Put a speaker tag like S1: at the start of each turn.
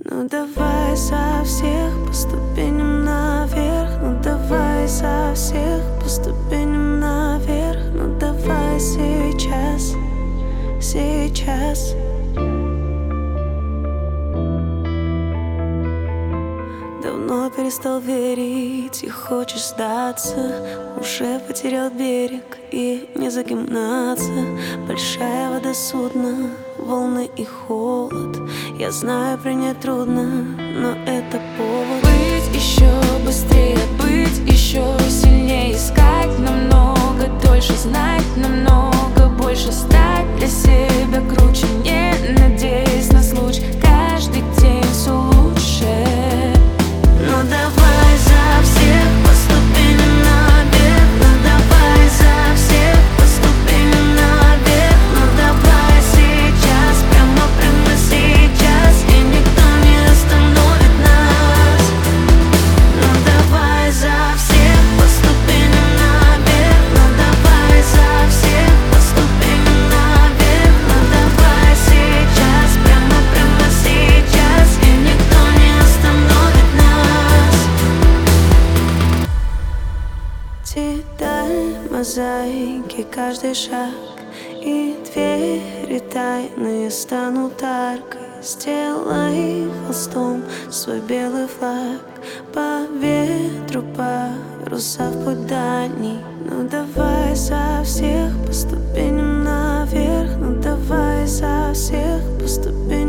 S1: Ну давай со всех по ступеням наверх. Ну давай со всех по ступеням наверх. Ну давай сейчас, сейчас. Давно перестал верить и хочешь сдаться. Уже потерял берег и не за кем гнаться. Большая вода судна, волны и холод. Я знаю, принять трудно, но это повод быть еще быстрее, быть еще сильнее, искать намного дольше, знать намного больше, стать для себя круче, не надеясь на случай, каждый день все лучше. Ну давай за всех по ступеням наверх. Ну давай за всех по ступеням наверх. Ну давай сейчас, прямо сейчас, и никто не остановит нас. Ну давай за всех по ступеням наверх. Ну давай за всех по ступеням наверх. Ну давай сейчас, прямо сейчас, и никто не остановит нас. Деталь мозаики, каждый шаг и двери тайные станут аркой. Сделай холстом свой белый флаг, по ветру паруса в путь дальний. Ну давай со всех по ступеням наверх. Ну давай со всех по ступеням